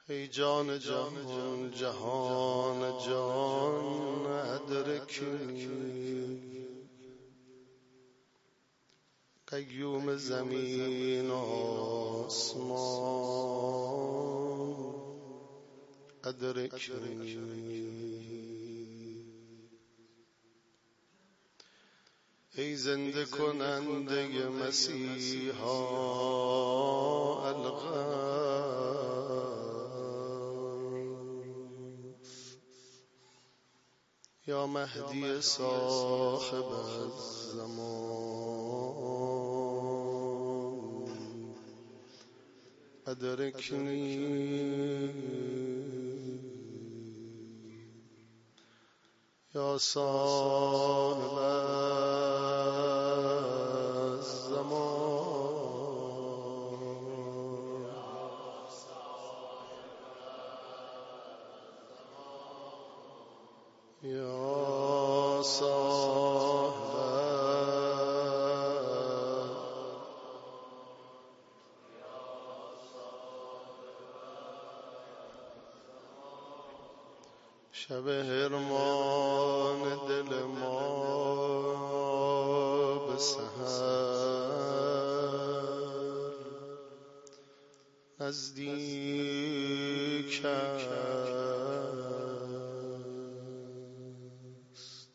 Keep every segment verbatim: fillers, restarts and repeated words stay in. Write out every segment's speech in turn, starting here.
ای جان جان جهان جان ادرکنی، قیوم زمین آسمان ادرکنی. ای زنده کننده مسیحا الغوث، یا مهدی صاحب الزمان ادرکنی، یا صاحب الزمان یا صاحب شب حرمان دل ما به سحر نزدیک است،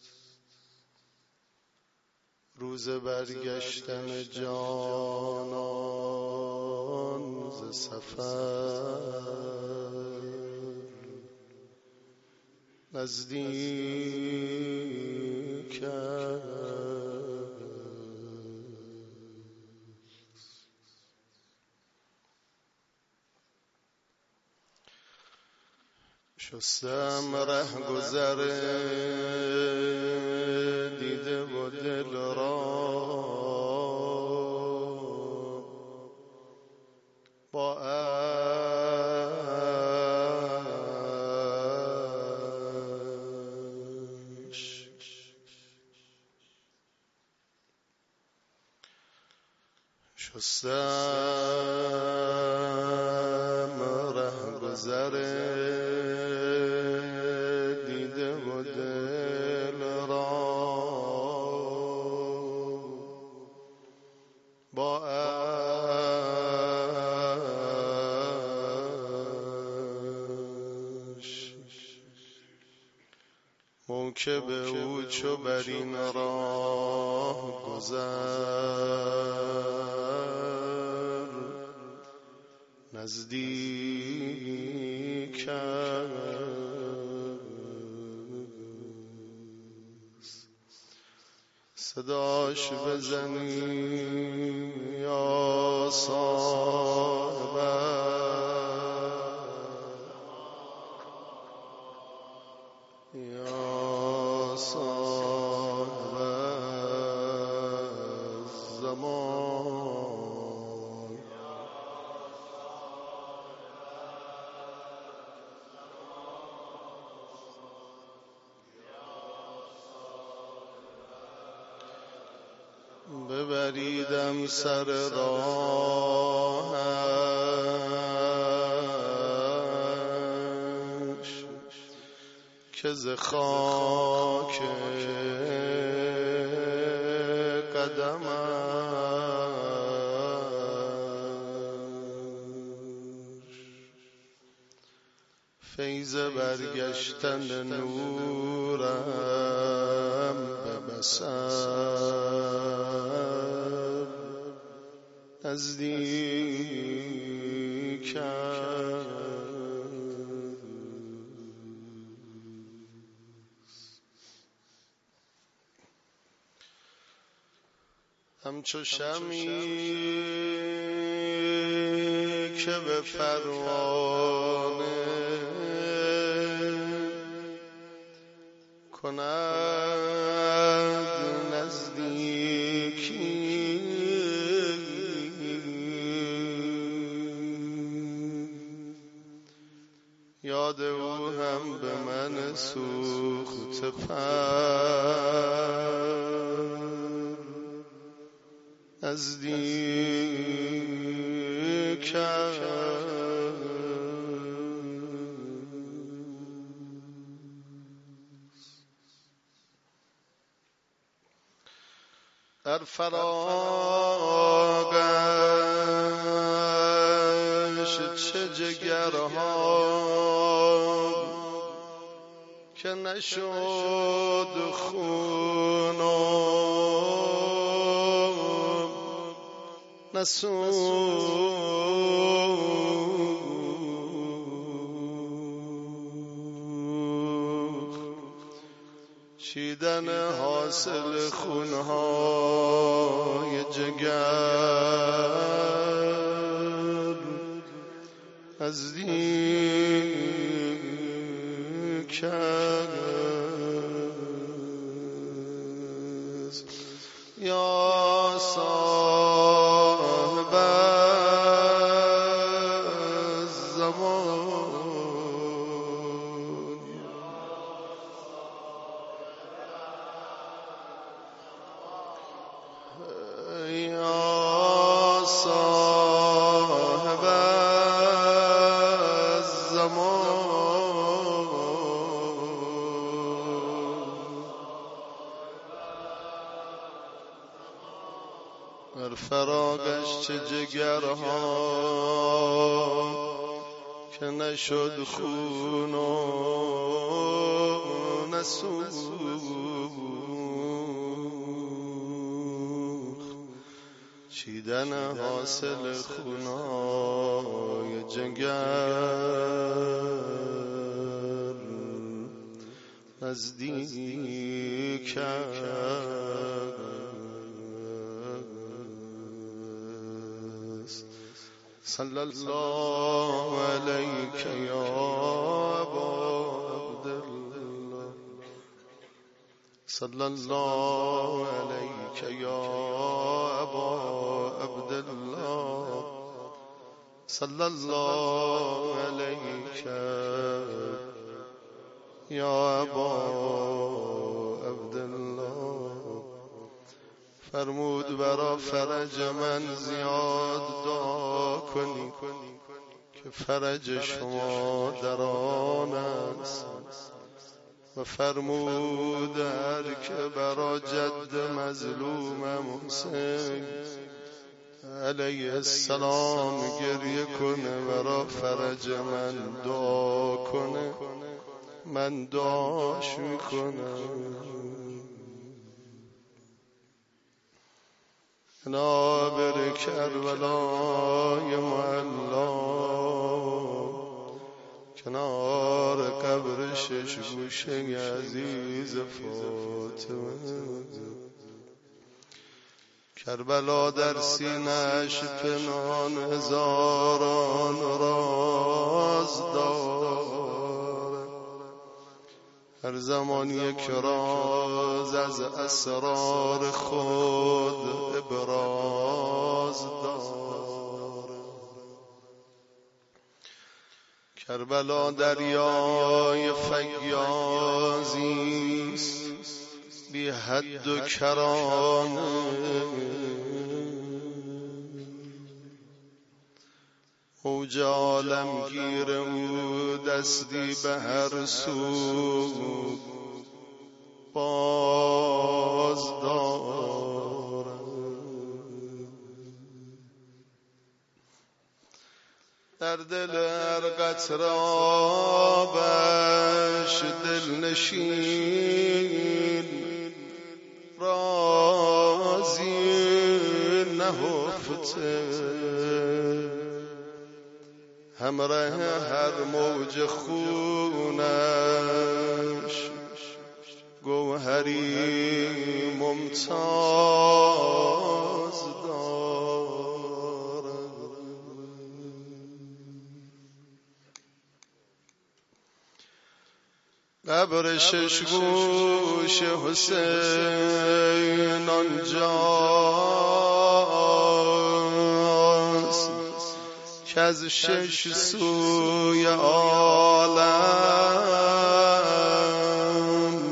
روز برگشتن جانان ز سفر نزدیک است. شستم ره گذر دیده و دل را با اشک، شستم ره گذر دیده و دل را با اشک، موکب او چو بر این راه گذر نزدیک است. صداش بزنی یا صاحب یا صاحب الزمان ببریدم سر راهش که ز خاک قدمش فیض برگشتن نورم به بصر نزدیک است. همچو شمعی که به پروانه کند نزدیکی، یاد او هم به من سوخته پر نزدیک است. در فراقش چه جگرها که نشد خون و نسوخ چیدن حاصل خونهای جگر نزدیک است یا صاحب الزمان یا صاحب الزمان در فراقش چه جگرها که نشد خون و نسوخ چیدن حاصل خونای جگر نزدیک است صلی الله علیک یا ابا عبدالله صلی الله علیک یا ابا عبدالله صلی الله علیک یا ابا عبدالله فرمود برا فرج من زیاد دعا کنی که فرج شما در آن است و فرمود هر که برا جد مظلوم حسین علیه السلام گریه کنه برا فرج من دعا کنه من دعاش میکنم نابر کربلای معلا کنار قبر شش گوشه عزیز فاطمه کربلا در سینه‌اش پنهان هزاران راز داره هر زمان یک راز از اسرار خود ابراز داره کربلا دریای فیاضیست بی حد و کرانه اوج عالمگیر او دستی به هر سو باز دارد در دل هر قطره آبش دلنشین رازی نهفته همراه هر موج خونش گوهری ممتاز دارد قبر شش گوش حسین آنجاست که از شش سوی عالم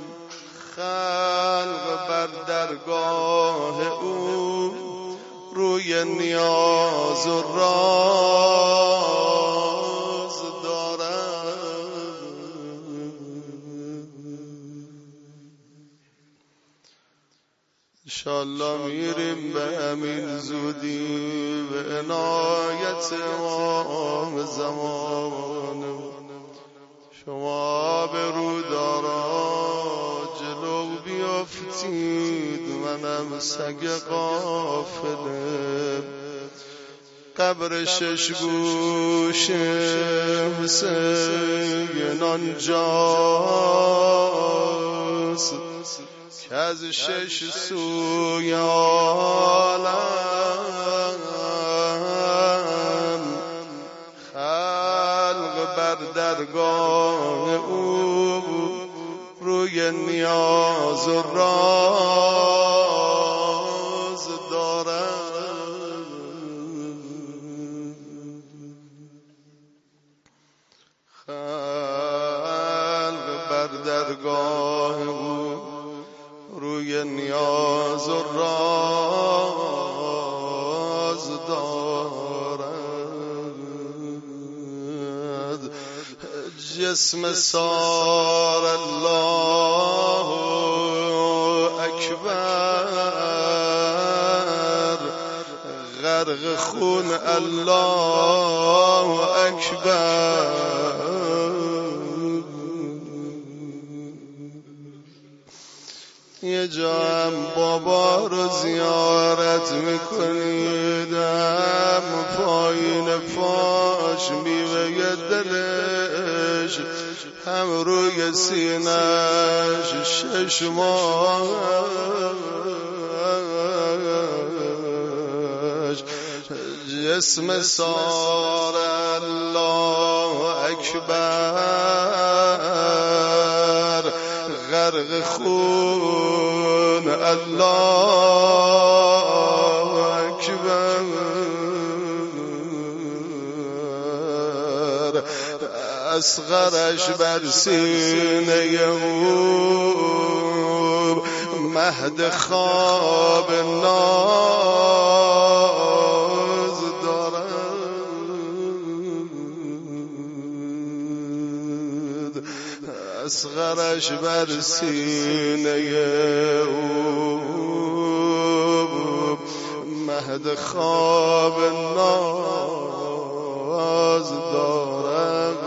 خلق بر درگاه او روی نیاز و راز دارد انشالله میریم به همین زودی به عنایت امام زمان. شما به رو دارا جلو بیافتید، منم سگ غافله. قبر شش گوش حسین آنجاست که از شش سوی عالم خلق بر درگاه او روی نیاز و راز دارند. خلق بر درگاه او روی نیاز و راز دارد. جسم سار الله اکبر، غرق خون الله اکبر. یه جا هم بابا رو زیارت میکنید، هم پایین پاش میوه دلش، هم روی سینش شش ماهش. جسم سار الله اکبر، غرق خون الله اکبر. اصغرش بر سینه او مهد خواب ناز دارد. اصغرش بر سینه او مهد خواب ناز دارد.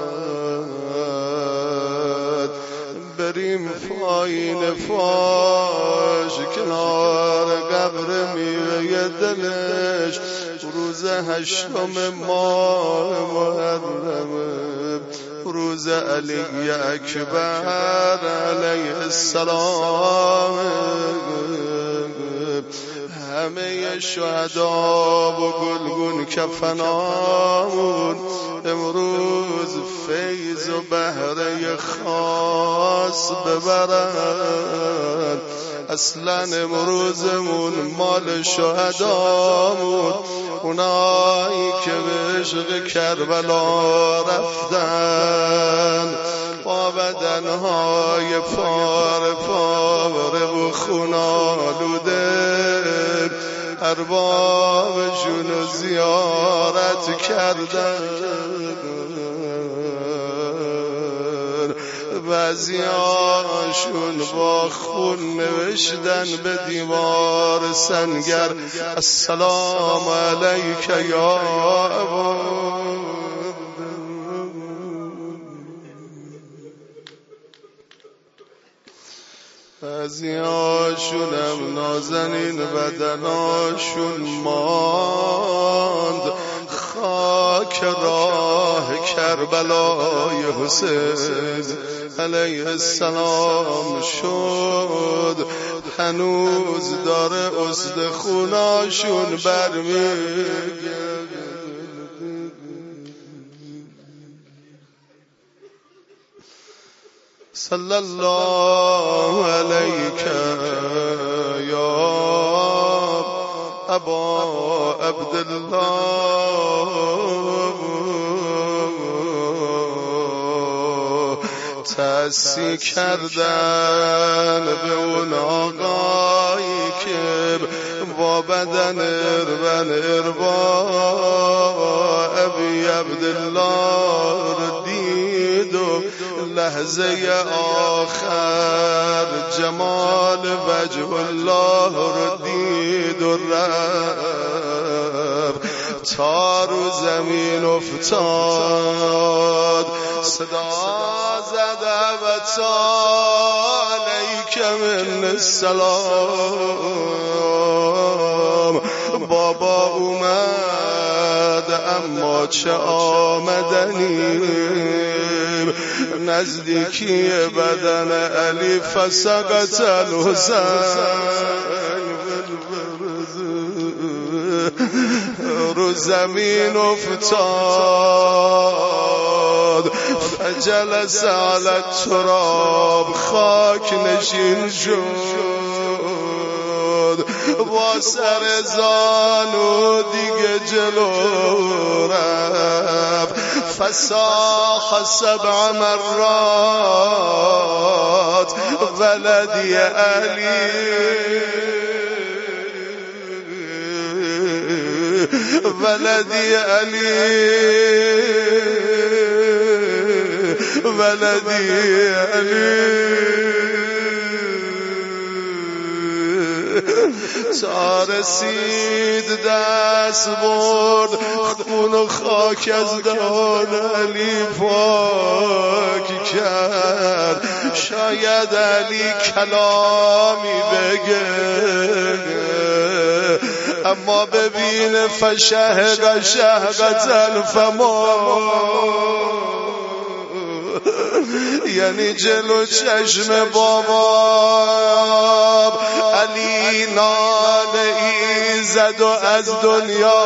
بریم پایین فاش کنار قبر میوه دلش، روز هشتم ماه محرم، روز علی اکبر علیه السلام. همه شهدا و گلگون کفنامون امروز فیض و بهره خاص ببرن. اصلا امروزمون مال شهدامون، اونایی که به عشق کربلا رفتن با بدنهای پاره پاره و خونالوده، اربابشون رو زیارت کردن. بعضیاشون با خون نوشتن به دیوار سنگر السلام علیک یا ابا. بعضیاشون هم نازنین بدناشون ماند خاک راه کربلای حسین علیه السلام شد. هنوز داره استخوناشون برمیگرده. صلی الله علیک یا ابا عبدالله. تأسی کردن به اون آقایی که با بدن اربن اربا ابی عبدالله رو دید و لحظه آخر جمال وجه الله رو دید و رفت تا رو زمین افتاد صدا زد علیک من السلام بابا اومد اما چه آمدنیم نزدیکی بدن علی فسقط الحسین رو زمین افتاد فجلس علی التراب خاک نشین شد با سر زانو دیگه جلو رفت فصاح سبع مرات ولدی علی ولدی علی ولدی علی تا رسید دست برد خون و خاک از دهان علی پاک کرد شاید علی کلامی بگه اما ببین فشهق شهقت الفما یعنی جلو چشم بابا علی ناله زد و از دنیا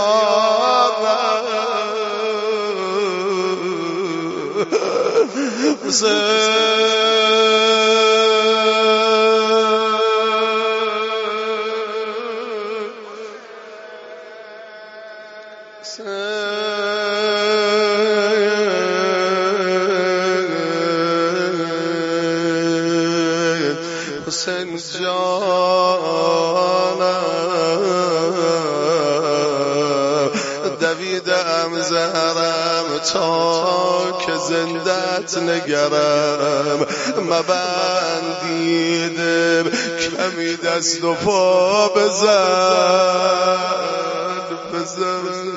حسین جانم دویدم زهرم تا که زندت نگرم مبندیدم کمی دست و پا بزن بزن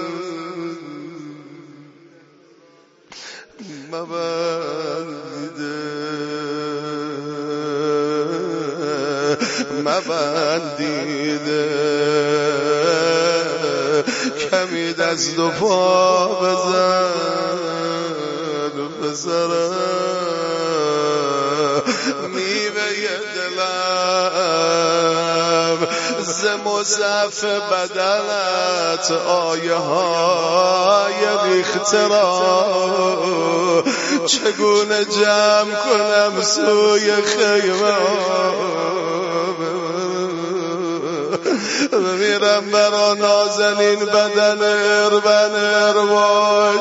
مبندیده کمی دست و پا بزن بزرم میوه دلم ز مصحف بدنت آیه های اختراع چگونه جمع کنم سوی خیمه بمیرم برا نازنین بدن اربن اروا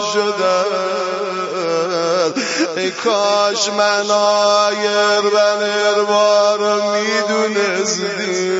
شدن ای کاش منای اربن اروا رو میدونستی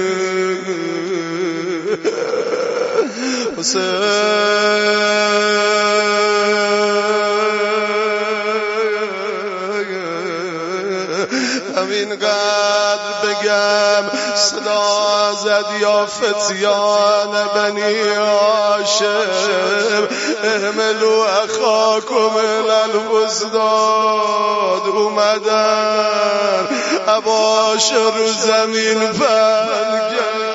همین قدر بگم صدا زد یا فتیان بنی هاشم احملوا اخاکم الی الوسطاد اومدن عباش رو زمین بند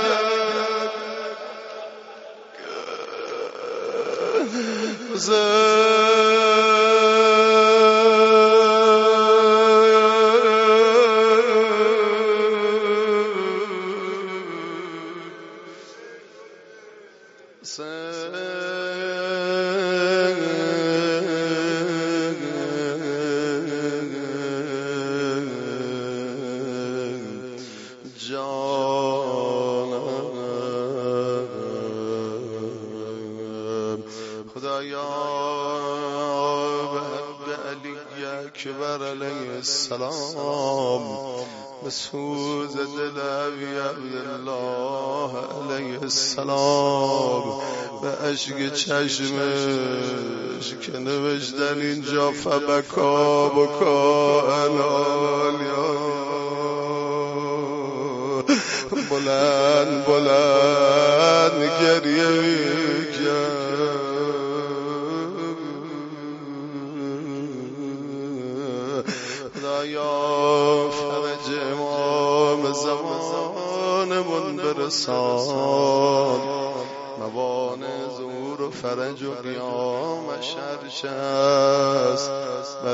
اکبر علیه السلام بسوز دل ابی عبدالله علیه السلام به اشک چشمش که نوشتن اینجا فبکا بکا الالیا بلند بلند گریه میکرد خدایا فرج امام زمانمون برسان موانع ظهور و فرج و قیامش هرچه است